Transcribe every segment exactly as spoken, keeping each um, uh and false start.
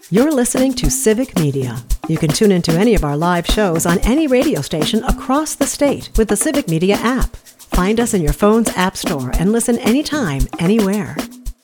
You're listening to Civic Media. You can tune into any of our live shows on any radio station across the state with the Civic Media app. Find us in your phone's app store and listen anytime, anywhere.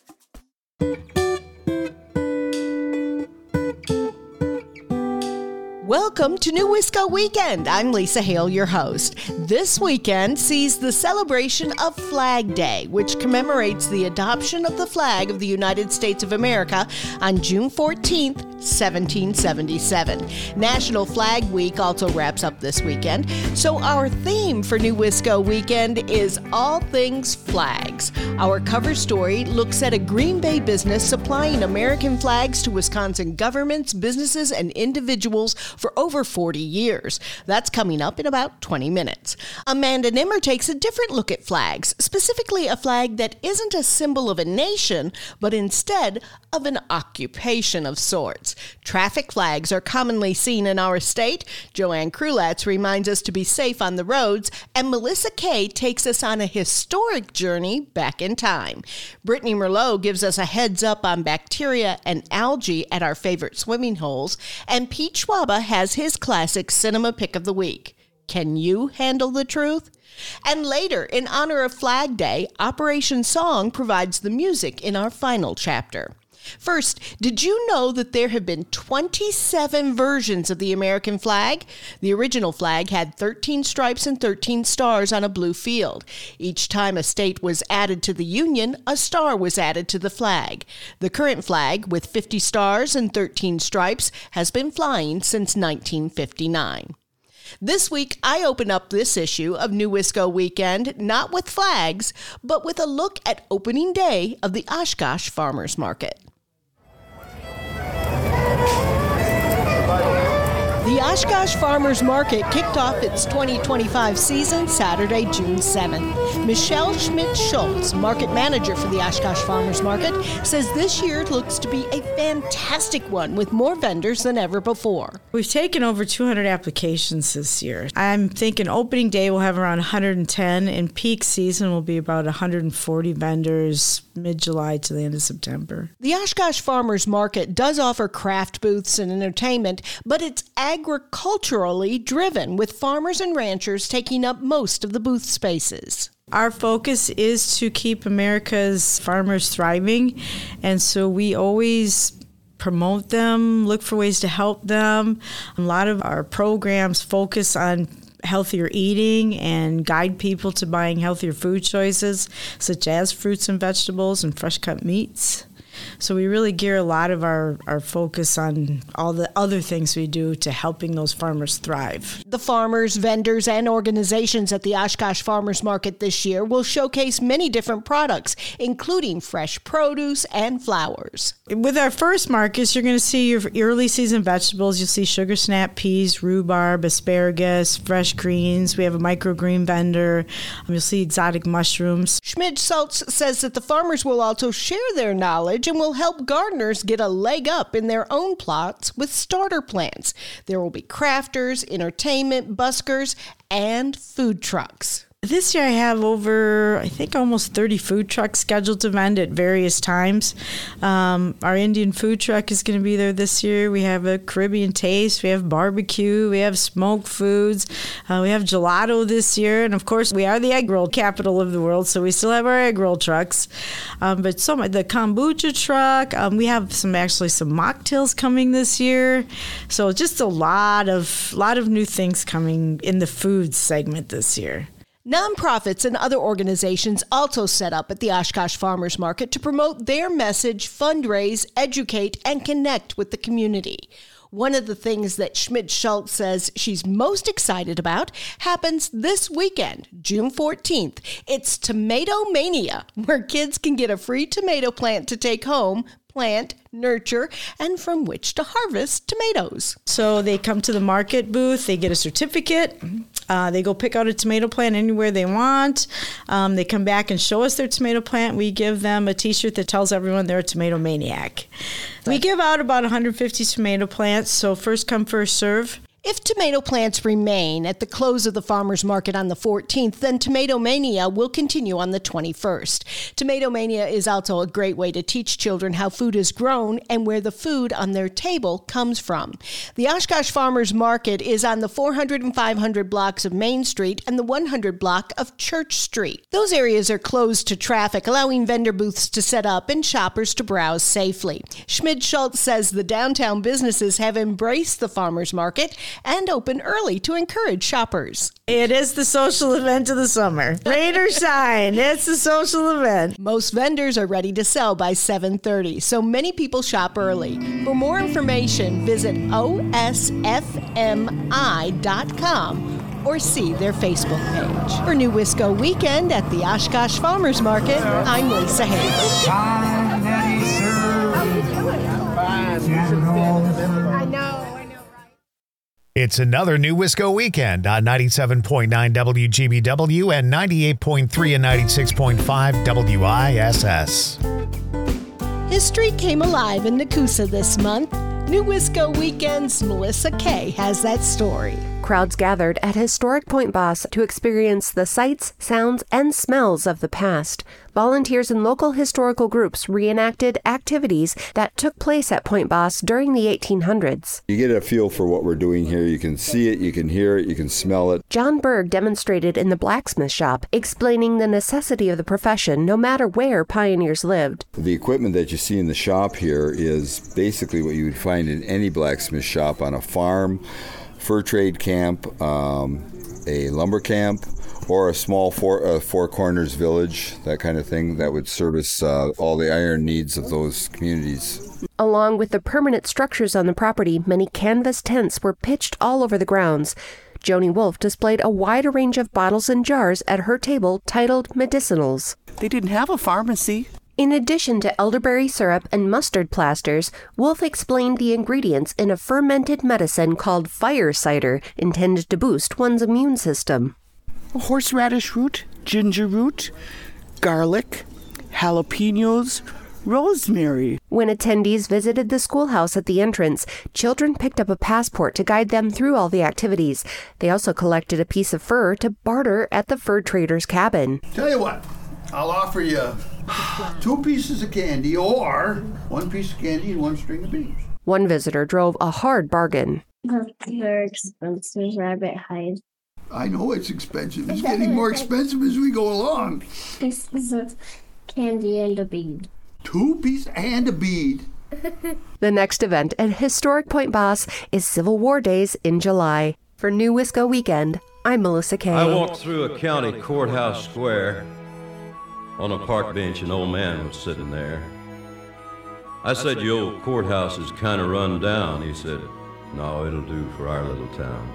Welcome to New Wisco Weekend. I'm Lisa Hale, your host. This weekend sees the celebration of Flag Day, which commemorates the adoption of the flag of the United States of America on June fourteenth, seventeen seventy-seven. National Flag Week also wraps up this weekend, so our theme for New Wisco Weekend is all things flags. Our cover story looks at a Green Bay business supplying American flags to Wisconsin governments, businesses, and individuals for over forty years. That's coming up in about twenty minutes. Amanda Nimmer takes a different look at flags, specifically a flag that isn't a symbol of a nation, but instead of an occupation of sorts. Traffic flags are commonly seen in our state. Joanne Krulatz reminds us to be safe on the roads, and Melissa Kay takes us on a historic journey back in time. Brittany Merlot gives us a heads up on bacteria and algae at our favorite swimming holes, and Pete Schwaba has his classic cinema pick of the week. Can you handle the truth? And later, in honor of Flag Day, Operation Song provides the music in our final chapter. First, did you know that there have been twenty-seven versions of the American flag? The original flag had thirteen stripes and thirteen stars on a blue field. Each time a state was added to the Union, a star was added to the flag. The current flag, with fifty stars and thirteen stripes, has been flying since nineteen fifty-nine. This week, I open up this issue of New Wisco Weekend not with flags, but with a look at opening day of the Oshkosh Farmers Market. The Oshkosh Farmers Market kicked off its twenty twenty-five season Saturday, June seventh. Michelle Schmidt-Schultz, market manager for the Oshkosh Farmers Market, says this year looks to be a fantastic one with more vendors than ever before. We've taken over two hundred applications this year. I'm thinking opening day we'll have around one hundred ten, and peak season will be about one hundred forty vendors mid-July to the end of September. The Oshkosh Farmers Market does offer craft booths and entertainment, but it's agriculturally driven, with farmers and ranchers taking up most of the booth spaces. Our focus is to keep America's farmers thriving, and so we always promote them, look for ways to help them. A lot of our programs focus on healthier eating and guide people to buying healthier food choices, such as fruits and vegetables and fresh cut meats. So we really gear a lot of our, our focus on all the other things we do to helping those farmers thrive. The farmers, vendors, and organizations at the Oshkosh Farmers Market this year will showcase many different products, including fresh produce and flowers. With our first markets, you're going to see your early season vegetables. You'll see sugar snap peas, rhubarb, asparagus, fresh greens. We have a microgreen vendor. You'll see exotic mushrooms. Schmidt-Schultz says that the farmers will also share their knowledge and will help gardeners get a leg up in their own plots with starter plants. There will be crafters, entertainment, buskers, and food trucks. This year I have over, I think, almost thirty food trucks scheduled to vend at various times. Um, our Indian food truck is going to be there this year. We have a Caribbean taste. We have barbecue. We have smoked foods. Uh, we have gelato this year. And, of course, we are the egg roll capital of the world, so we still have our egg roll trucks. Um, but so much, the kombucha truck. Um, we have some actually some mocktails coming this year. So just a lot of, lot of new things coming in the food segment this year. Nonprofits and other organizations also set up at the Oshkosh Farmers Market to promote their message, fundraise, educate, and connect with the community. One of the things that Schmidt-Schultz says she's most excited about happens this weekend, June fourteenth. It's Tomato Mania, where kids can get a free tomato plant to take home, plant, nurture, and from which to harvest tomatoes. So they come to the market booth, they get a certificate, uh, they go pick out a tomato plant anywhere they want. Um, they come back and show us their tomato plant. We give them a t-shirt that tells everyone they're a tomato maniac. We give out about one hundred fifty tomato plants, so first come, first serve. If tomato plants remain at the close of the farmers market on the fourteenth, then Tomato Mania will continue on the twenty-first. Tomato Mania is also a great way to teach children how food is grown and where the food on their table comes from. The Oshkosh Farmers Market is on the four hundred and five hundred blocks of Main Street and the one hundred block of Church Street. Those areas are closed to traffic, allowing vendor booths to set up and shoppers to browse safely. Schmid-Schultz says the downtown businesses have embraced the farmers market and open early to encourage shoppers. It is the social event of the summer. Rain or shine, it's the social event. Most vendors are ready to sell by seven thirty, so many people shop early. For more information, visit O S F M I dot com or see their Facebook page. For New Wisco Weekend at the Oshkosh Farmers Market, I'm Lisa Hale. I know. It's another New Wisco Weekend on ninety-seven point nine W G B W and ninety-eight point three and ninety-six point five W I S S. History came alive in Nakusa this month. New Wisco Weekend's Melissa Kay has that story. Crowds gathered at historic Point Boss to experience the sights, sounds, and smells of the past. Volunteers and local historical groups reenacted activities that took place at Point Boss during the eighteen hundreds. You get a feel for what we're doing here. You can see it, you can hear it, you can smell it. John Berg demonstrated in the blacksmith shop, explaining the necessity of the profession no matter where pioneers lived. The equipment that you see in the shop here is basically what you would find in any blacksmith shop on a farm, fur trade camp, um, a lumber camp, or a small four, uh, four corners village, that kind of thing, that would service uh, all the iron needs of those communities. Along with the permanent structures on the property, many canvas tents were pitched all over the grounds. Joni Wolf displayed a wide range of bottles and jars at her table titled Medicinals. They didn't have a pharmacy. In addition to elderberry syrup and mustard plasters, Wolf explained the ingredients in a fermented medicine called fire cider, intended to boost one's immune system. Horseradish root, ginger root, garlic, jalapenos, rosemary. When attendees visited the schoolhouse at the entrance, children picked up a passport to guide them through all the activities. They also collected a piece of fur to barter at the fur trader's cabin. Tell you what, I'll offer you two pieces of candy or one piece of candy and one string of beans. One visitor drove a hard bargain. They're expensive rabbit hide. I know it's expensive. It's getting more expensive as we go along. This is a candy and a bead. Two pieces and a bead. The next event at historic Point Boss is Civil War Days in July. For New Wisco Weekend, I'm Melissa Kay. I walked through a county courthouse square. On a park bench, an old man was sitting there. I said, "Your old courthouse is kind of run down." He said, "No, it'll do for our little town."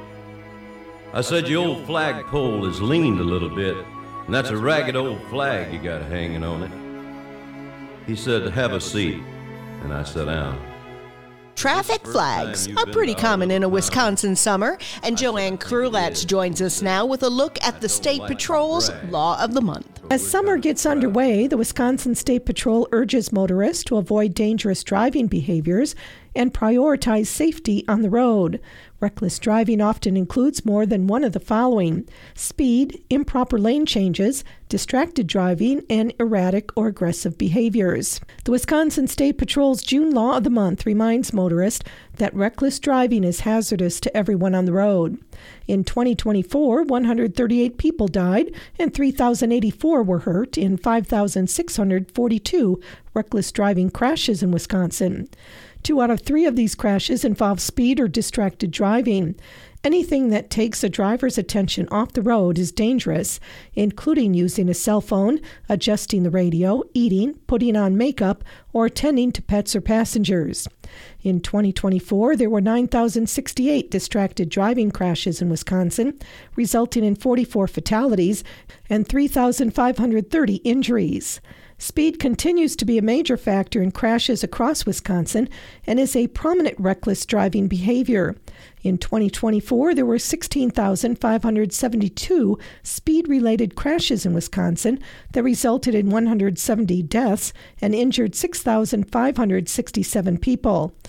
I said, "Your old flagpole is leaned a little bit, and that's a ragged old flag you got hanging on it." He said, "Have a seat," and I sat down. Traffic flags are pretty common in a Wisconsin summer, and Joanne Krulats joins us now with a look at the State Patrol's Law of the Month. As summer gets underway, the Wisconsin State Patrol urges motorists to avoid dangerous driving behaviors and prioritize safety on the road. Reckless driving often includes more than one of the following: speed, improper lane changes, distracted driving, and erratic or aggressive behaviors. The Wisconsin State Patrol's June Law of the Month reminds motorists that reckless driving is hazardous to everyone on the road. In twenty twenty-four, one hundred thirty-eight people died and three thousand eighty-four were hurt in five thousand six hundred forty-two reckless driving crashes in Wisconsin. Two out of three of these crashes involve speed or distracted driving. Anything that takes a driver's attention off the road is dangerous, including using a cell phone, adjusting the radio, eating, putting on makeup, or attending to pets or passengers. In twenty twenty-four, there were nine thousand sixty-eight distracted driving crashes in Wisconsin, resulting in forty-four fatalities and three thousand five hundred thirty injuries. Speed continues to be a major factor in crashes across Wisconsin and is a prominent reckless driving behavior. In twenty twenty-four, there were sixteen thousand five hundred seventy-two speed-related crashes in Wisconsin that resulted in one hundred seventy deaths and injured six thousand five hundred sixty-seven people.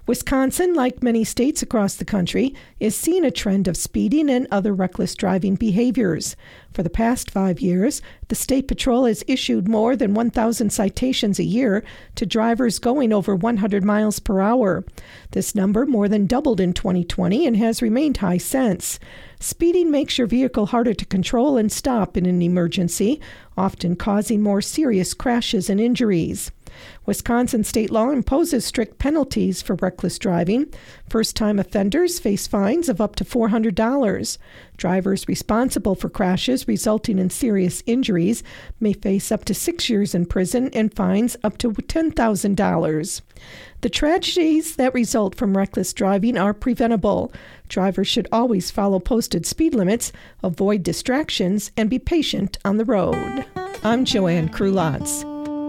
Wisconsin, like many states across the country, is seeing a trend of speeding and other reckless driving behaviors. For the past five years, the State Patrol has issued more than one thousand citations a year to drivers going over one hundred miles per hour. This number more than doubled in twenty twenty and has remained high since. Speeding makes your vehicle harder to control and stop in an emergency, often causing more serious crashes and injuries. Wisconsin state law imposes strict penalties for reckless driving. First-time offenders face fines of up to four hundred dollars. Drivers responsible for crashes resulting in serious injuries may face up to six years in prison and fines up to ten thousand dollars. The tragedies that result from reckless driving are preventable. Drivers should always follow posted speed limits, avoid distractions, and be patient on the road. I'm Joanne Krulotz.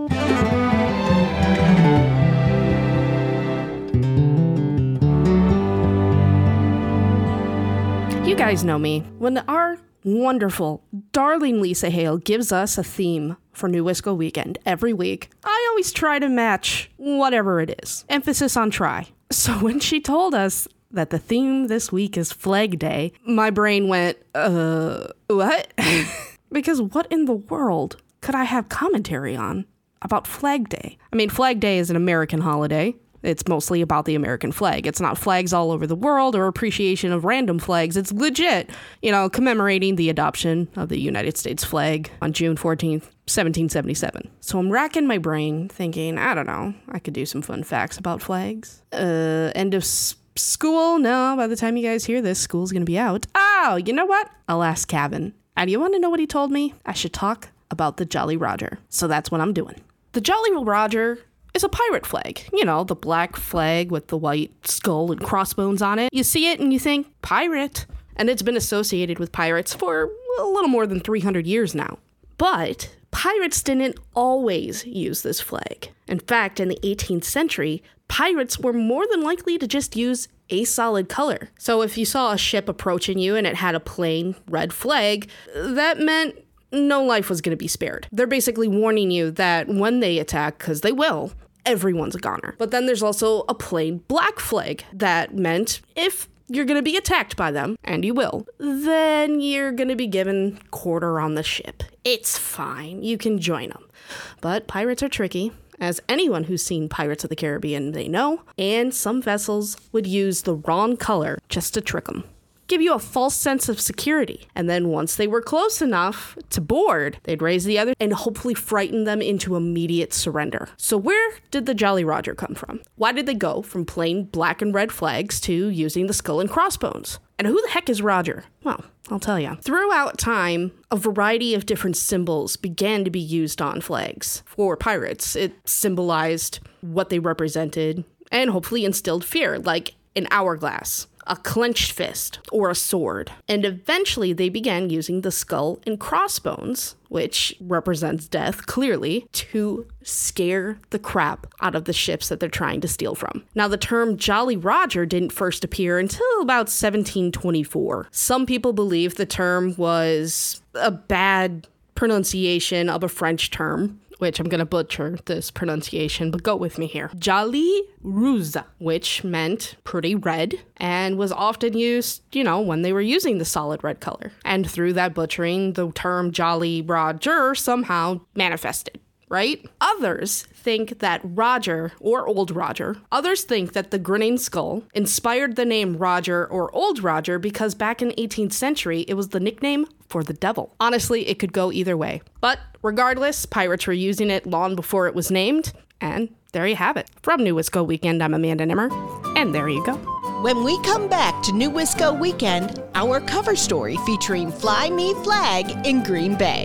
You guys know me. When our wonderful, darling Lisa Hale gives us a theme for New Wisco Weekend every week, I always try to match whatever it is. Emphasis on try. So when she told us that the theme this week is Flag Day, my brain went, uh, what? Because what in the world could I have commentary on about Flag Day? I mean, Flag Day is an American holiday. It's mostly about the American flag. It's not flags all over the world or appreciation of random flags. It's legit, you know, commemorating the adoption of the United States flag on June fourteenth, seventeen seventy-seven. So I'm racking my brain thinking, I don't know, I could do some fun facts about flags. Uh, end of s- school? No, by the time you guys hear this, school's going to be out. Oh, you know what? I'll ask Kevin. And you want to know what he told me? I should talk about the Jolly Roger. So that's what I'm doing. The Jolly Roger is a pirate flag. You know, the black flag with the white skull and crossbones on it. You see it and you think, pirate. And it's been associated with pirates for a little more than three hundred years now. But pirates didn't always use this flag. In fact, in the eighteenth century, pirates were more than likely to just use a solid color. So if you saw a ship approaching you and it had a plain red flag, that meant no life was going to be spared. They're basically warning you that when they attack, because they will, everyone's a goner. But then there's also a plain black flag that meant if you're going to be attacked by them, and you will, then you're going to be given quarter on the ship. It's fine. You can join them. But pirates are tricky, as anyone who's seen Pirates of the Caribbean, they know, and some vessels would use the wrong color just to trick them. Give you a false sense of security. And then once they were close enough to board, they'd raise the other and hopefully frighten them into immediate surrender. So where did the Jolly Roger come from? Why did they go from plain black and red flags to using the skull and crossbones? And who the heck is Roger? Well, I'll tell you. Throughout time, a variety of different symbols began to be used on flags. For pirates, it symbolized what they represented and hopefully instilled fear, like an hourglass, a clenched fist, or a sword. And eventually they began using the skull and crossbones, which represents death clearly, to scare the crap out of the ships that they're trying to steal from. Now, the term Jolly Roger didn't first appear until about seventeen twenty-four. Some people believe the term was a bad pronunciation of a French term, which I'm going to butcher this pronunciation, but go with me here. Jolly Rouge, which meant pretty red, and was often used, you know, when they were using the solid red color. And through that butchering, the term Jolly Roger somehow manifested, right? Others think that Roger, or Old Roger, others think that the grinning skull inspired the name Roger or Old Roger because back in the eighteenth century, it was the nickname for the devil. Honestly, it could go either way. But regardless, pirates were using it long before it was named, and there you have it. From New Wisco Weekend, I'm Amanda Nimmer, and there you go. When we come back to New Wisco Weekend, our cover story featuring Fly Me Flag in Green Bay.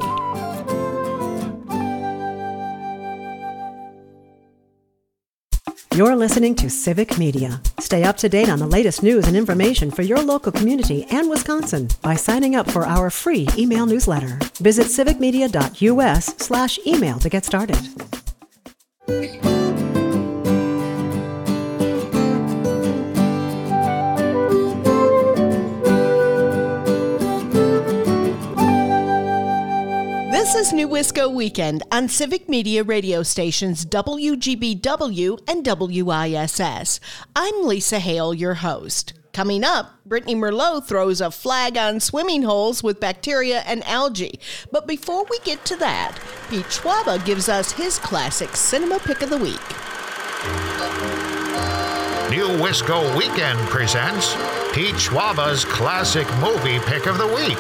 You're listening to Civic Media. Stay up to date on the latest news and information for your local community and Wisconsin by signing up for our free email newsletter. Visit civicmedia.us slash email to get started. This is New Wisco Weekend on Civic Media radio stations W G B W and W I S S. I'm Lisa Hale, your host. Coming up, Brittany Merlot throws a flag on swimming holes with bacteria and algae. But before we get to that, Pete Schwaba gives us his classic cinema pick of the week. New Wisco Weekend presents Pete Schwaba's classic movie pick of the week.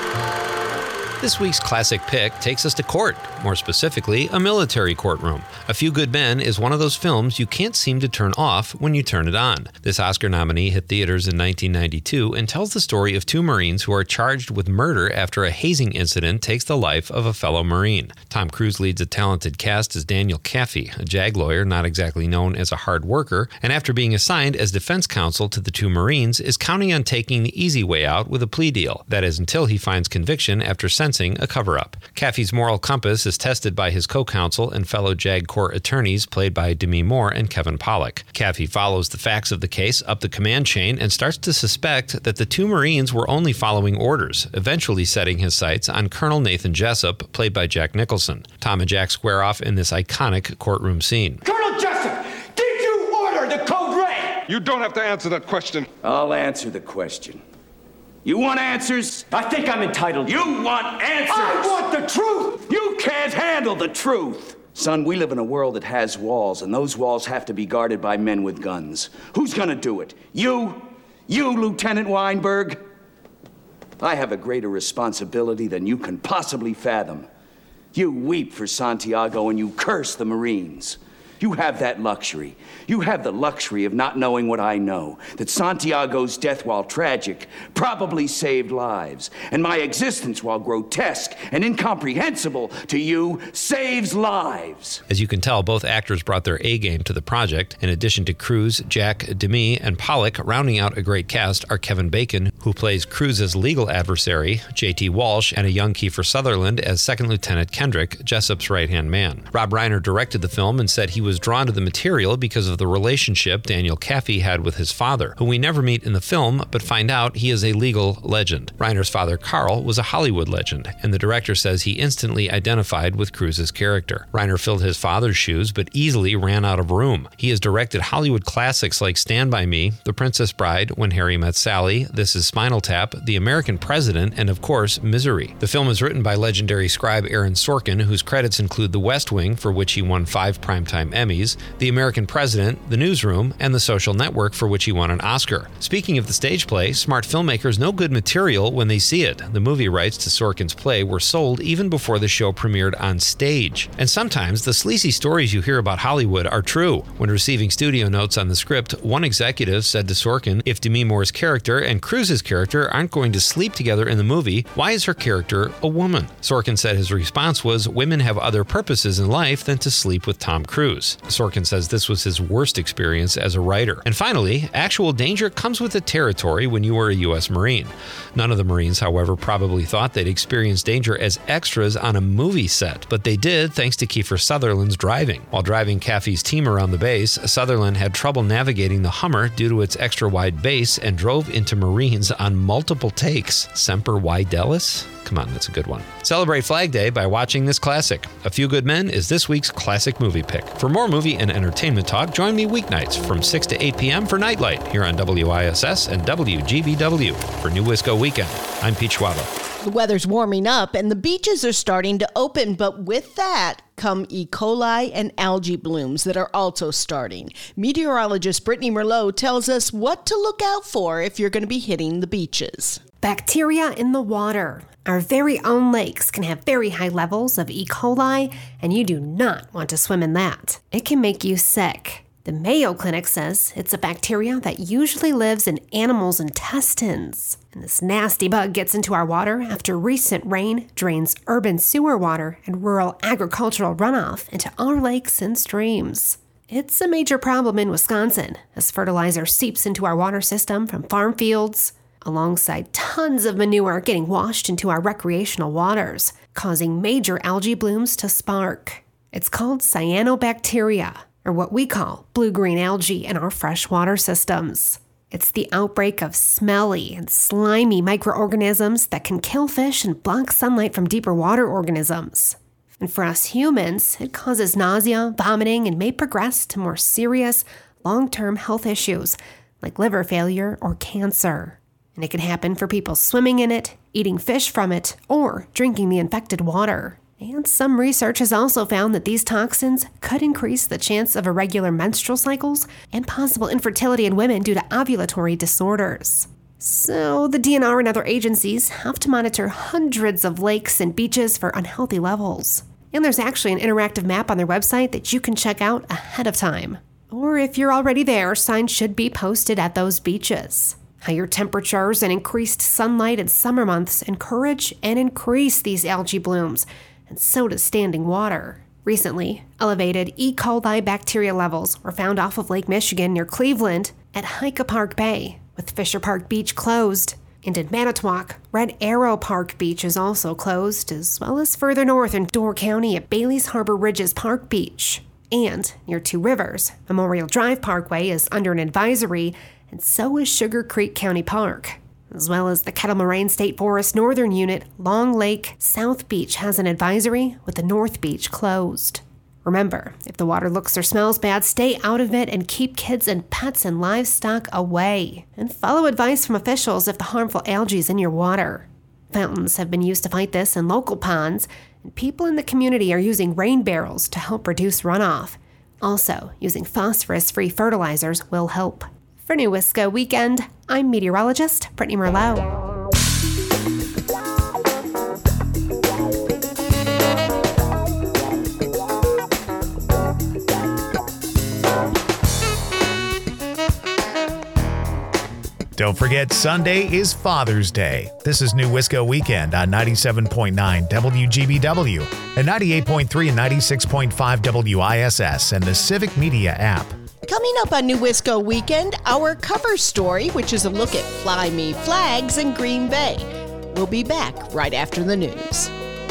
This week's classic pick takes us to court, more specifically, a military courtroom. A Few Good Men is one of those films you can't seem to turn off when you turn it on. This Oscar nominee hit theaters in nineteen ninety-two and tells the story of two Marines who are charged with murder after a hazing incident takes the life of a fellow Marine. Tom Cruise leads a talented cast as Daniel Kaffee, a JAG lawyer not exactly known as a hard worker, and after being assigned as defense counsel to the two Marines, is counting on taking the easy way out with a plea deal. That is, until he finds conviction after sensing a cover-up. Kaffee's moral compass is tested by his co-counsel and fellow JAG Corps attorneys played by Demi Moore and Kevin Pollak. Kaffee follows the facts of the case up the command chain and starts to suspect that the two Marines were only following orders, eventually setting his sights on Colonel Nathan Jessup, played by Jack Nicholson. Tom and Jack square off in this iconic courtroom scene. Colonel Jessup, did you order the code red? You don't have to answer that question. I'll answer the question. You want answers? I think I'm entitled. You want answers? I want the truth! You can't handle the truth! Son, we live in a world that has walls, and those walls have to be guarded by men with guns. Who's gonna do it? You? You, Lieutenant Weinberg? I have a greater responsibility than you can possibly fathom. You weep for Santiago and you curse the Marines. You have that luxury. You have the luxury of not knowing what I know, that Santiago's death, while tragic, probably saved lives, and my existence, while grotesque and incomprehensible to you, saves lives. As you can tell, both actors brought their A-game to the project. In addition to Cruise, Jack, Demi, and Pollak, rounding out a great cast are Kevin Bacon, who plays Cruise's legal adversary, J T Walsh, and a young Kiefer Sutherland as Second Lieutenant Kendrick, Jessup's right-hand man. Rob Reiner directed the film and said he was drawn to the material because of the relationship Daniel Kaffee had with his father, who we never meet in the film but find out he is a legal legend. Reiner's father, Carl, was a Hollywood legend, and the director says he instantly identified with Cruise's character. Reiner filled his father's shoes but easily ran out of room. He has directed Hollywood classics like Stand By Me, The Princess Bride, When Harry Met Sally, This Is Spinal Tap, The American President, and of course, Misery. The film is written by legendary scribe Aaron Sorkin, whose credits include The West Wing, for which he won five Primetime Emmys, The American President, The Newsroom, and The Social Network, for which he won an Oscar. Speaking of the stage play, smart filmmakers know good material when they see it. The movie rights to Sorkin's play were sold even before the show premiered on stage. And sometimes the sleazy stories you hear about Hollywood are true. When receiving studio notes on the script, one executive said to Sorkin, if Demi Moore's character and Cruise's character aren't going to sleep together in the movie, why is her character a woman? Sorkin said his response was, women have other purposes in life than to sleep with Tom Cruise. Sorkin says this was his worst experience as a writer. And finally, actual danger comes with the territory when you were a U S Marine. None of the Marines, however, probably thought they'd experience danger as extras on a movie set, but they did thanks to Kiefer Sutherland's driving. While driving Kaffee's team around the base, Sutherland had trouble navigating the Hummer due to its extra-wide base and drove into Marines on multiple takes. Semper Fidelis? Come on, that's a good one. Celebrate Flag Day by watching this classic. A Few Good Men is this week's classic movie pick. For more movie and entertainment talk, join me weeknights from six to eight p.m. for Nightlight here on W I S S and W G B W. For New Wisco Weekend, I'm Pete Schwaba. The weather's warming up and the beaches are starting to open, but with that come E. coli and algae blooms that are also starting. Meteorologist Brittany Merlot tells us what to look out for if you're going to be hitting the beaches. Bacteria in the water. Our very own lakes can have very high levels of E. coli, and you do not want to swim in that. It can make you sick. The Mayo Clinic says it's a bacteria that usually lives in animals' intestines. And this nasty bug gets into our water after recent rain drains urban sewer water and rural agricultural runoff into our lakes and streams. It's a major problem in Wisconsin as fertilizer seeps into our water system from farm fields, alongside tons of manure getting washed into our recreational waters, causing major algae blooms to spark. It's called cyanobacteria, or what we call blue-green algae in our freshwater systems. It's the outbreak of smelly and slimy microorganisms that can kill fish and block sunlight from deeper water organisms. And for us humans, it causes nausea, vomiting, and may progress to more serious, long-term health issues like liver failure or cancer. And it can happen for people swimming in it, eating fish from it, or drinking the infected water. And some research has also found that these toxins could increase the chance of irregular menstrual cycles and possible infertility in women due to ovulatory disorders. So the D N R and other agencies have to monitor hundreds of lakes and beaches for unhealthy levels. And there's actually an interactive map on their website that you can check out ahead of time. Or if you're already there, signs should be posted at those beaches. Higher temperatures and increased sunlight in summer months encourage and increase these algae blooms, and so does standing water. Recently, elevated E. coli bacteria levels were found off of Lake Michigan near Cleveland at Hyka Park Bay, with Fisher Park Beach closed. And in Manitowoc, Red Arrow Park Beach is also closed, as well as further north in Door County at Bailey's Harbor Ridges Park Beach. And near Two Rivers, Memorial Drive Parkway is under an advisory, and so is Sugar Creek County Park. As well as the Kettle Moraine State Forest Northern Unit, Long Lake South Beach has an advisory with the North Beach closed. Remember, if the water looks or smells bad, stay out of it and keep kids and pets and livestock away. And follow advice from officials if the harmful algae is in your water. Fountains have been used to fight this in local ponds, and people in the community are using rain barrels to help reduce runoff. Also, using phosphorus-free fertilizers will help. For New Wisco Weekend, I'm meteorologist Brittany Merlot. Don't forget, Sunday is Father's Day. This is New Wisco Weekend on ninety-seven point nine W G B W and ninety-eight point three and ninety-six point five W I S S and the Civic Media app. Coming up on New Wisco Weekend, our cover story, which is a look at Fly Me flags in Green Bay. We'll be back right after the news.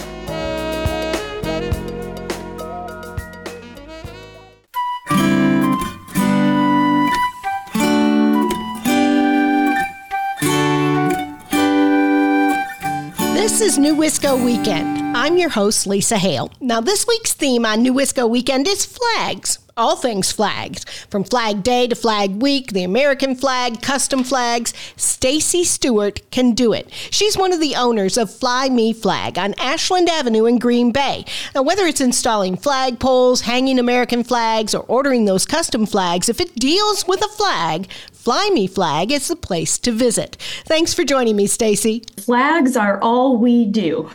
This is New Wisco Weekend. I'm your host, Lisa Hale. Now, this week's theme on New Wisco Weekend is flags. All things flags. From Flag Day to Flag Week, the American flag, custom flags, Stacy Stewart can do it. She's one of the owners of Fly Me Flag on Ashland Avenue in Green Bay. Now, whether it's installing flag poles, hanging American flags, or ordering those custom flags, if it deals with a flag, Fly Me Flag is the place to visit. Thanks for joining me, Stacy. Flags are all we do.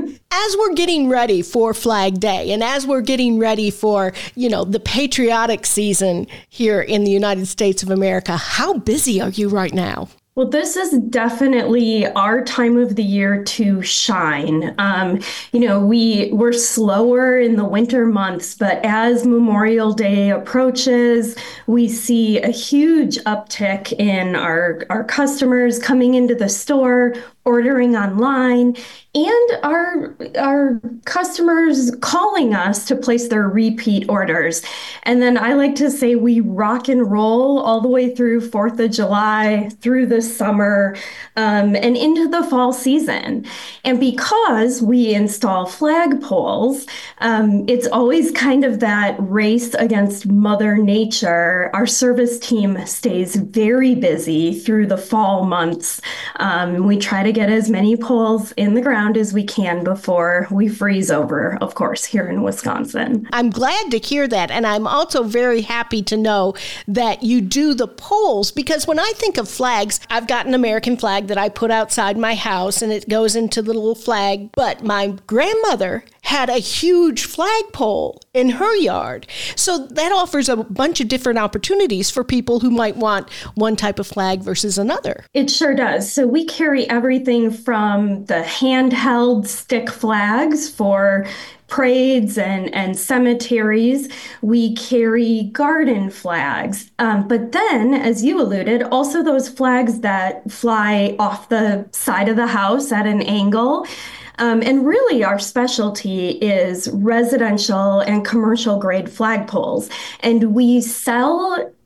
As we're getting ready for Flag Day and as we're getting ready for, you know, the patriotic season here in the United States of America, how busy are you right now? Well, this is definitely our time of the year to shine. Um, you know, we, we're slower in the winter months, but as Memorial Day approaches, we see a huge uptick in our, our customers coming into the store, ordering online, and our our customers calling us to place their repeat orders. And then I like to say we rock and roll all the way through fourth of July, through the summer, um, and into the fall season. And because we install flagpoles, um, it's always kind of that race against Mother Nature. Our service team stays very busy through the fall months. Um, we try to get as many poles in the ground as we can before we freeze over, of course, here in Wisconsin. I'm glad to hear that. And I'm also very happy to know that you do the poles, because when I think of flags, I've got an American flag that I put outside my house and it goes into the little flag. But my grandmother had a huge flagpole in her yard. So that offers a bunch of different opportunities for people who might want one type of flag versus another. It sure does. So we carry everything from the handheld stick flags for parades and, and cemeteries. We carry garden flags. Um, but then, as you alluded, also those flags that fly off the side of the house at an angle. Um, and really our specialty is residential and commercial grade flagpoles. And we sell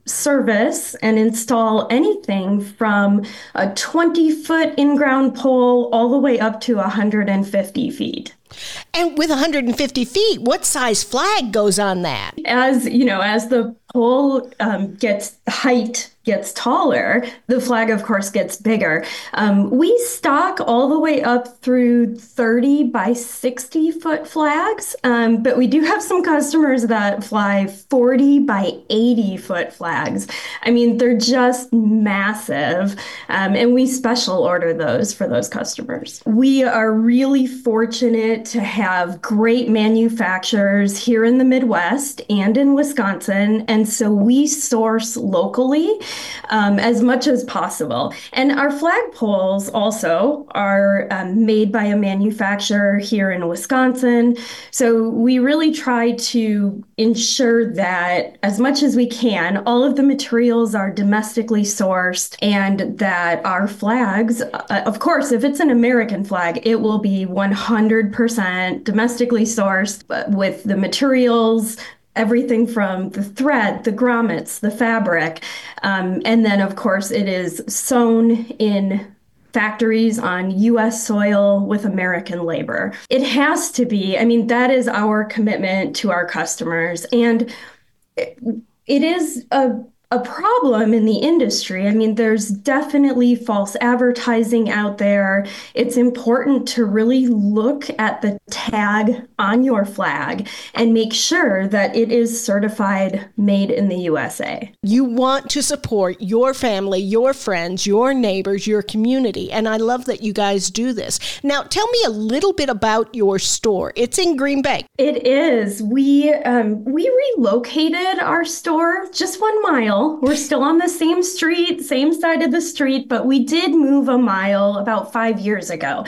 service and install anything from a twenty foot in-ground pole all the way up to one hundred fifty feet. And with one hundred fifty feet, what size flag goes on that? As you know, as the pole um, gets height gets taller, the flag, of course, gets bigger. Um, we stock all the way up through thirty by sixty foot flags, um, but we do have some customers that fly forty by eighty foot flags. I mean, they're just massive, um, and we special order those for those customers. We are really fortunate to have great manufacturers here in the Midwest and in Wisconsin, and so we source locally Um, as much as possible. And our flagpoles also are um, made by a manufacturer here in Wisconsin. So we really try to ensure that as much as we can, all of the materials are domestically sourced and that our flags, uh, of course, if it's an American flag, it will be one hundred percent domestically sourced with the materials, everything from the thread, the grommets, the fabric. Um, and then, of course, it is sewn in factories on U S soil with American labor. It has to be. I mean, that is our commitment to our customers. And it, it is a a problem in the industry. I mean, there's definitely false advertising out there. It's important to really look at the tag on your flag and make sure that it is certified made in the U S A. You want to support your family, your friends, your neighbors, your community, and I love that you guys do this. Now, tell me a little bit about your store. It's in Green Bay. It is. We um, we relocated our store just one mile. We're still on the same street, same side of the street, but we did move a mile about five years ago.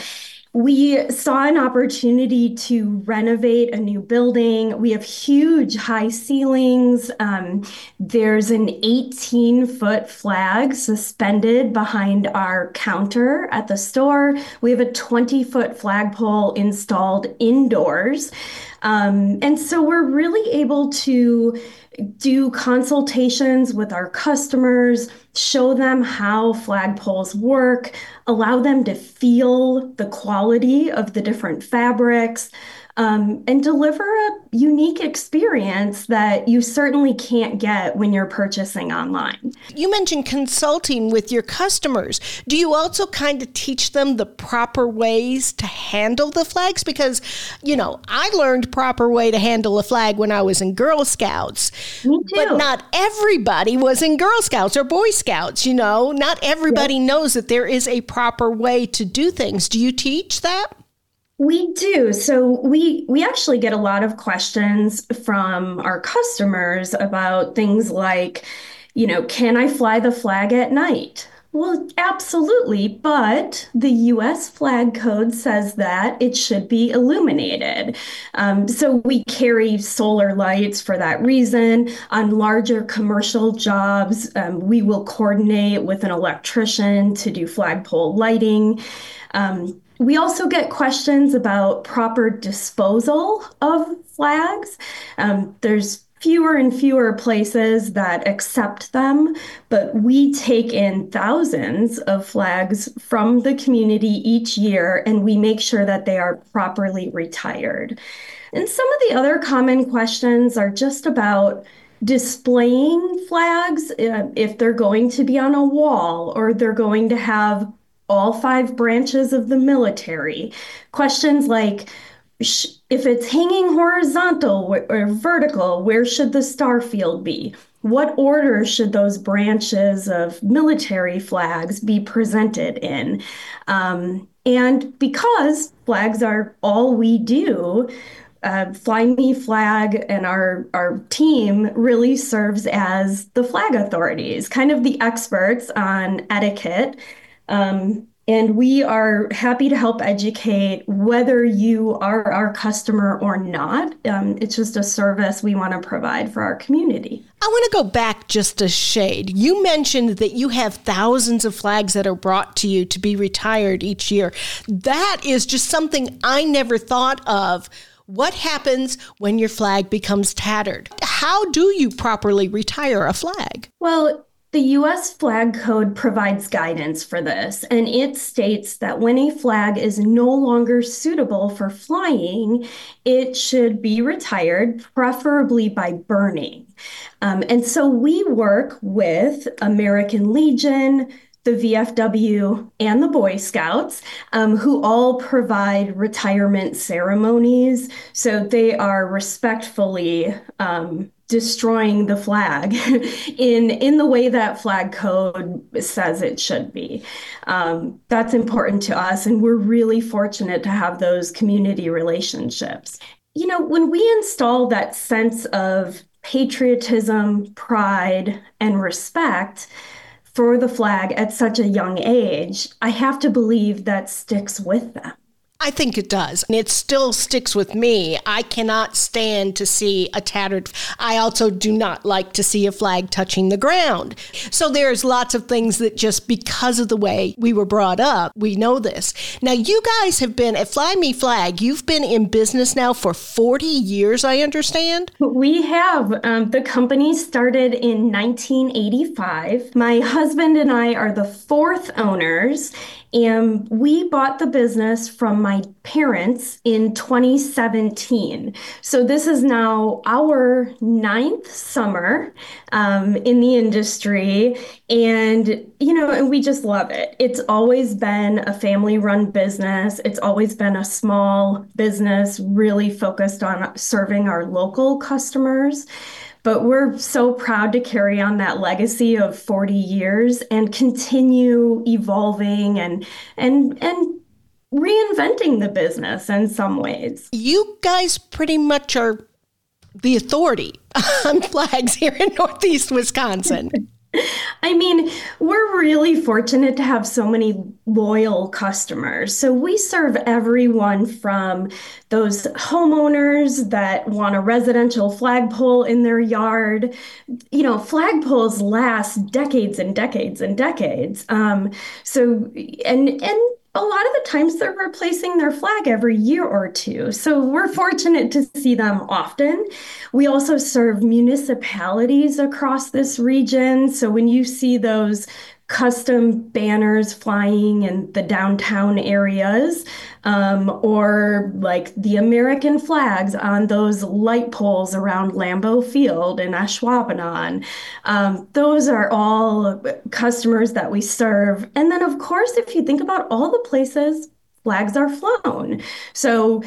We saw an opportunity to renovate a new building. We have huge high ceilings. Um, there's an eighteen foot flag suspended behind our counter at the store. We have a twenty foot flagpole installed indoors. Um, and so we're really able to do consultations with our customers, show them how flagpoles work, allow them to feel the quality of the different fabrics, um, and deliver a unique experience that you certainly can't get when you're purchasing online. You mentioned consulting with your customers. Do you also kind of teach them the proper ways to handle the flags? Because, you know, I learned proper way to handle a flag when I was in Girl Scouts. Me too. But not everybody was in Girl Scouts or Boy Scouts, you know. Not everybody yep. knows that there is a proper way to do things. Do you teach that? We do. So we we actually get a lot of questions from our customers about things like, you know, can I fly the flag at night? Well, absolutely, but the U S flag code says that it should be illuminated. Um, so we carry solar lights for that reason. On larger commercial jobs, um, we will coordinate with an electrician to do flagpole lighting. Um, We also get questions about proper disposal of flags. Um, there's fewer and fewer places that accept them, but we take in thousands of flags from the community each year, and we make sure that they are properly retired. And some of the other common questions are just about displaying flags, uh, if they're going to be on a wall or they're going to have all five branches of the military. Questions like, if it's hanging horizontal or vertical, where should the star field be? What order should those branches of military flags be presented in? Um, and because flags are all we do, uh, Fly Me Flag and our, our team really serves as the flag authorities, kind of the experts on etiquette. Um, and we are happy to help educate whether you are our customer or not. Um, it's just a service we want to provide for our community. I want to go back just a shade. You mentioned that you have thousands of flags that are brought to you to be retired each year. That is just something I never thought of What happens when your flag becomes tattered? How do you properly retire a flag? Well, the U S Flag Code provides guidance for this, and it states that when a flag is no longer suitable for flying, it should be retired, preferably by burning. Um, and so we work with American Legion, the V F W, and the Boy Scouts, um, who all provide retirement ceremonies. So they are respectfully um, destroying the flag in in the way that Flag Code says it should be. Um, that's important to us, and we're really fortunate to have those community relationships. You know, when we install that sense of patriotism, pride, and respect for the flag at such a young age, I have to believe that sticks with them. I think it does. And it still sticks with me. I cannot stand to see a tattered. I also do not like to see a flag touching the ground. So there's lots of things that just because of the way we were brought up, we know this. Now, you guys have been at Fly Me Flag. You've been in business now for forty years, I understand? We have. Um, the company started in nineteen eighty-five. My husband and I are the fourth owners. And we bought the business from my parents in twenty seventeen. So this is now our ninth summer um, in the industry. And, you know, and we just love it. It's always been a family-run business. It's always been a small business, really focused on serving our local customers. But we're so proud to carry on that legacy of forty years and continue evolving and and and reinventing the business in some ways. You guys pretty much are the authority on flags here in Northeast Wisconsin. I mean, we're really fortunate to have so many loyal customers. So we serve everyone from those homeowners that want a residential flagpole in their yard. You know, flagpoles last decades and decades and decades. Um, so, and, and, a lot of the times they're replacing their flag every year or two. So we're fortunate to see them often. We also serve municipalities across this region. So when you see those custom banners flying in the downtown areas, um, or like the American flags on those light poles around Lambeau Field in Ashwaubenon. Um, those are all customers that we serve. And then, of course, if you think about all the places flags are flown. So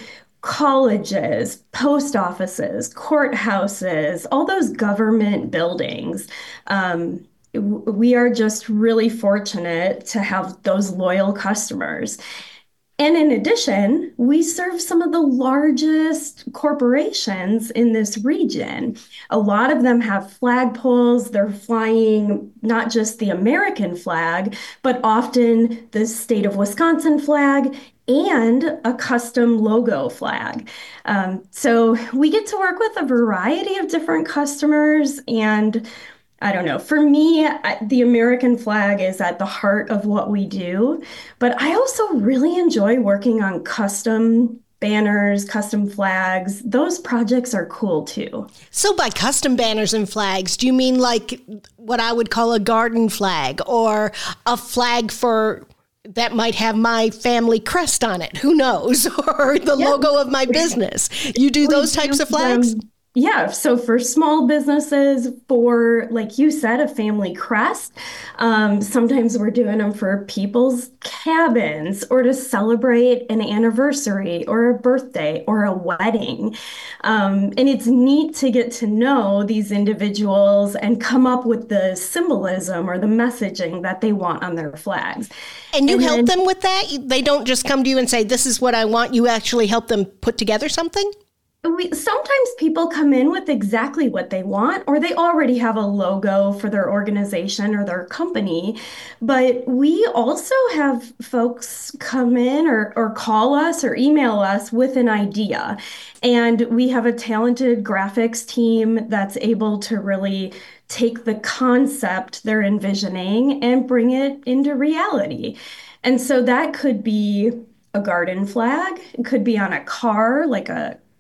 colleges, post offices, courthouses, all those government buildings. Um, We are just really fortunate to have those loyal customers. And in addition, we serve some of the largest corporations in this region. A lot of them have flagpoles. They're flying not just the American flag, but often the state of Wisconsin flag and a custom logo flag. Um, so we get to work with a variety of different customers, and I don't know. For me, the American flag is at the heart of what we do, but I also really enjoy working on custom banners, custom flags. Those projects are cool too. So by custom banners and flags, do you mean like what I would call a garden flag or a flag for that might have my family crest on it? Who knows? Or the yeah. logo of my business. You do those types of flags? Um, Yeah, so for small businesses, for, like you said, a family crest, um, sometimes we're doing them for people's cabins or to celebrate an anniversary or a birthday or a wedding. Um, and it's neat to get to know these individuals and come up with the symbolism or the messaging that they want on their flags. And you and help then, them with that? They don't just come to you and say, this is what I want. You actually help them put together something? We, sometimes people come in with exactly what they want, or they already have a logo for their organization or their company. But we also have folks come in or, or call us or email us with an idea. And we have a talented graphics team that's able to really take the concept they're envisioning and bring it into reality. And so that could be a garden flag. It could be on a car, like a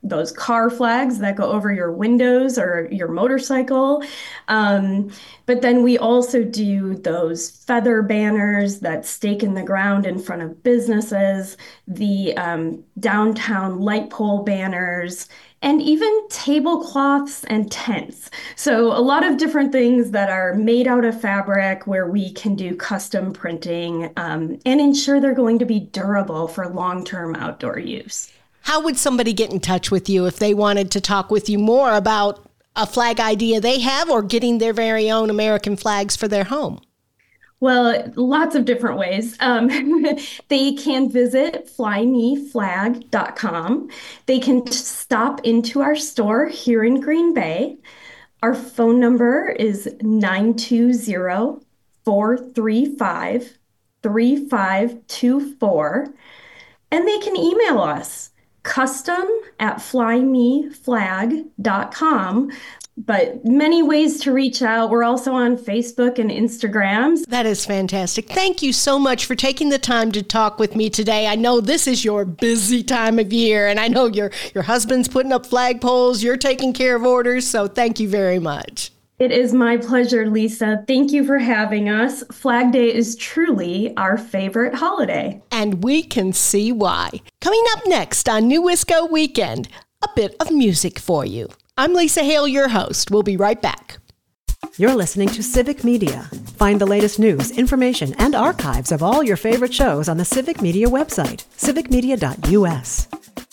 those car flags that go over your windows or your motorcycle. Um, but then we also do those feather banners that stake in the ground in front of businesses, the um, downtown light pole banners, and even tablecloths and tents. So a lot of different things that are made out of fabric where we can do custom printing um, and ensure they're going to be durable for long-term outdoor use. How would somebody get in touch with you if they wanted to talk with you more about a flag idea they have or getting their very own American flags for their home? Well, lots of different ways. Um, they can visit fly me flag dot com. They can t- stop into our store here in Green Bay. Our phone number is nine two zero, four three five, three five two four. And they can email us, custom at fly me flag dot com. But many ways to reach out. We're also on Facebook and Instagram. That is fantastic. Thank you so much for taking the time to talk with me today. I know this is your busy time of year, and I know your, your husband's putting up flagpoles, you're taking care of orders, so thank you very much. It is my pleasure, Lisa. Thank you for having us. Flag Day is truly our favorite holiday. And we can see why. Coming up next on New Wisco Weekend, a bit of music for you. I'm Lisa Hale, your host. We'll be right back. You're listening to Civic Media. Find the latest news, information, and archives of all your favorite shows on the Civic Media website, civic media dot u s.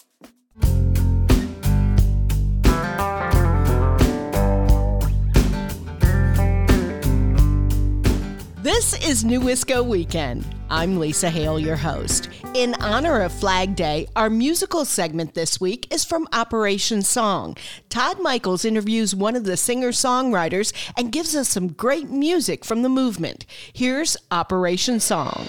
This is New Wisco Weekend. I'm Lisa Hale, your host. In honor of Flag Day, our musical segment this week is from Operation Song. Todd Michaels interviews one of the singer-songwriters and gives us some great music from the movement. Here's Operation Song.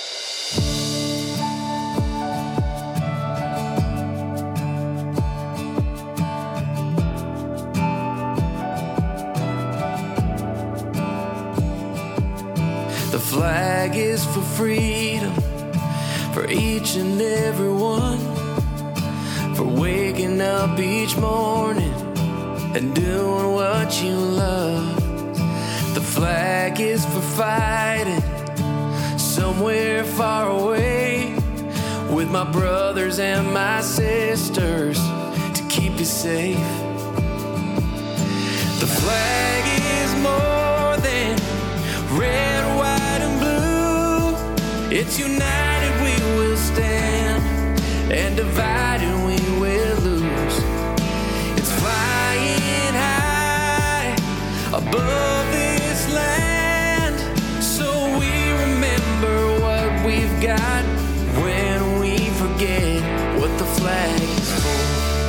The flag is for freedom, for each and every one, for waking up each morning and doing what you love. The flag is for fighting somewhere far away with my brothers and my sisters to keep you safe. The flag is more than red, white, and blue. It's united we will stand, and divided we will lose. It's flying high above this land, so we remember what we've got when we forget what the flag is for.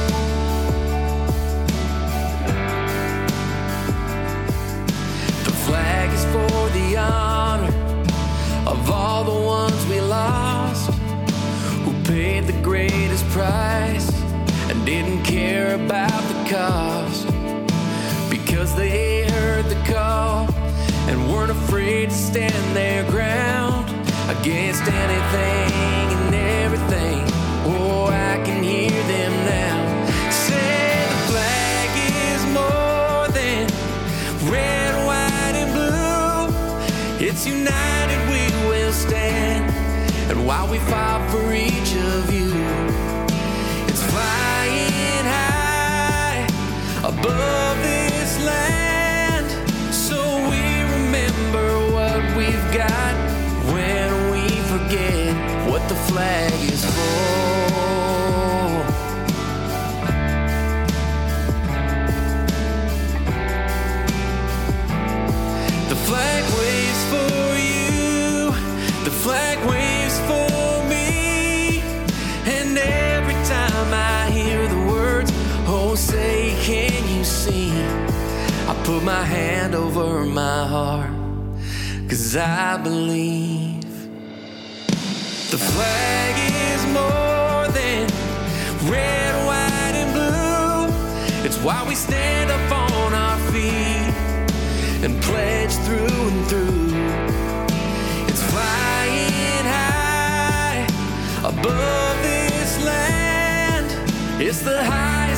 The flag is for the honor of all the ones we lost, who paid the greatest price and didn't care about the cost, because they heard the call and weren't afraid to stand their ground against anything and everything. Oh, I can hear them now say the flag is more than red, white, and blue. It's united we will stand, and while we fight for each of you, it's flying high above this land, so we remember what we've got when we forget what the flag is for. The flag waves for you, the flag waves for me, and every time I hear the words, oh say can you see, I put my hand over my heart, 'cause I believe the flag is more than red, white, and blue. It's why we stand up on our feet and pledge through and through. It's flying high above this land. It's the highest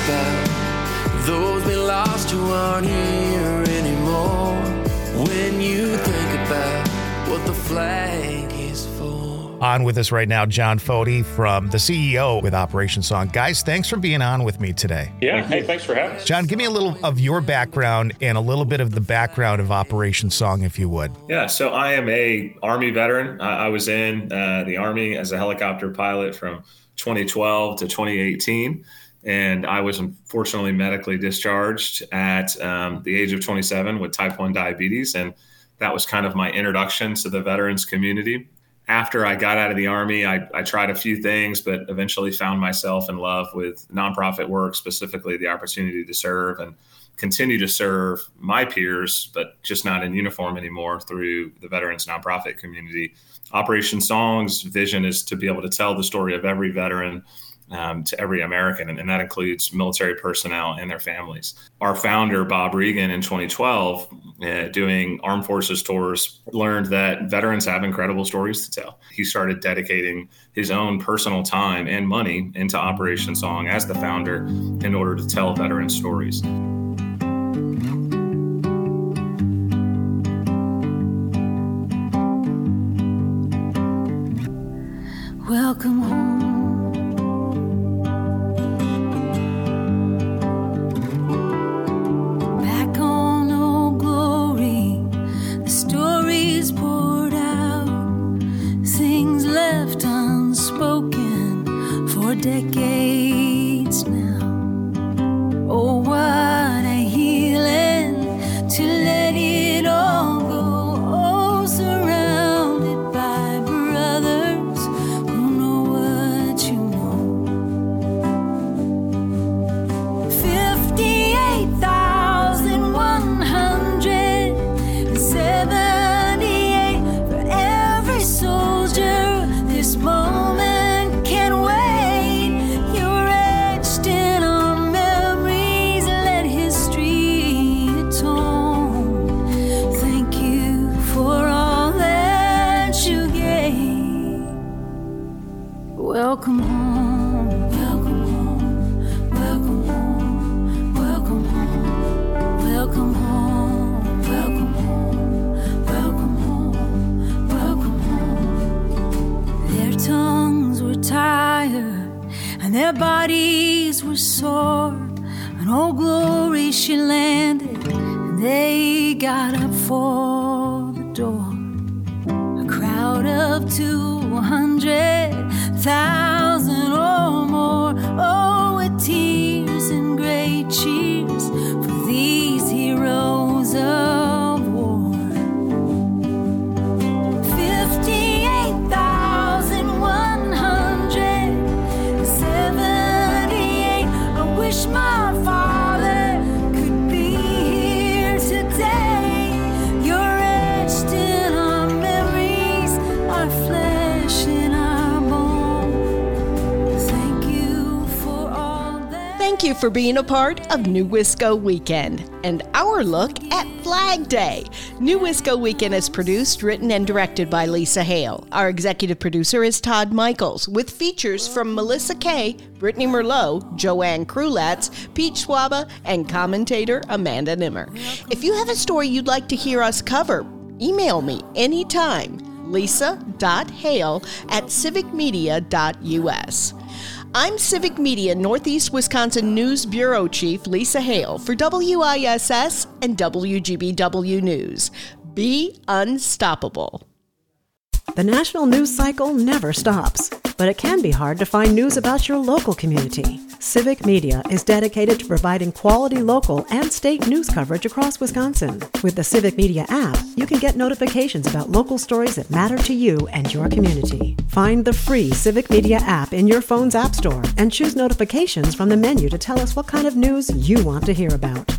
about those we lost who aren't here anymore. When you think about what the flag is for. On with us right now, John Foti from the C E O with Operation Song. Guys, thanks for being on with me today. Yeah, hey, thanks for having us. John, give me a little of your background and a little bit of the background of Operation Song, if you would. Yeah, so I am a Army veteran. I, I was in uh, the Army as a helicopter pilot from twenty twelve to twenty eighteen. And I was unfortunately medically discharged at um, the age of twenty-seven with type one diabetes. And that was kind of my introduction to the veterans community. After I got out of the Army, I, I tried a few things, but eventually found myself in love with nonprofit work, specifically the opportunity to serve and continue to serve my peers, but just not in uniform anymore, through the veterans nonprofit community. Operation Song's vision is to be able to tell the story of every veteran Um, to every American, and, and that includes military personnel and their families. Our founder, Bob Regan, in twenty twelve, uh, doing Armed Forces tours, learned that veterans have incredible stories to tell. He started dedicating his own personal time and money into Operation Song as the founder in order to tell veteran stories. Welcome home. Decades now. Oh, what a healing to let it all go. Oh, surrounded by brothers who know what you know. fifty-eight thousand one hundred seventy-eight for every soldier. This moment can wait. Welcome home, welcome home, welcome home, welcome home, welcome home, welcome home, welcome home, welcome home. Their tongues were tired and their bodies were sore, and Old Glory she landed and they got up for the door. A crowd of two hundred thousand or more, oh, with tears and great cheers for these heroes of war. fifty-eight thousand one hundred seventy-eight. I wish my father could be here today. You're etched in our memories, our flesh and our bones. Thank you for being a part of New Wisco Weekend and our look at Flag Day. New Wisco Weekend is produced, written, and directed by Lisa Hale. Our executive producer is Todd Michaels, with features from Melissa Kay, Brittany Merlot, Joanne Krulatz, Pete Schwaba, and commentator Amanda Nimmer. If you have a story you'd like to hear us cover, email me anytime, lisa dot hale at civic media dot u s. I'm Civic Media Northeast Wisconsin News Bureau Chief Lisa Hale for W I S S and W G B W News. Be unstoppable. The national news cycle never stops, but it can be hard to find news about your local community. Civic Media is dedicated to providing quality local and state news coverage across Wisconsin. With the Civic Media app, you can get notifications about local stories that matter to you and your community. Find the free Civic Media app in your phone's app store and choose notifications from the menu to tell us what kind of news you want to hear about.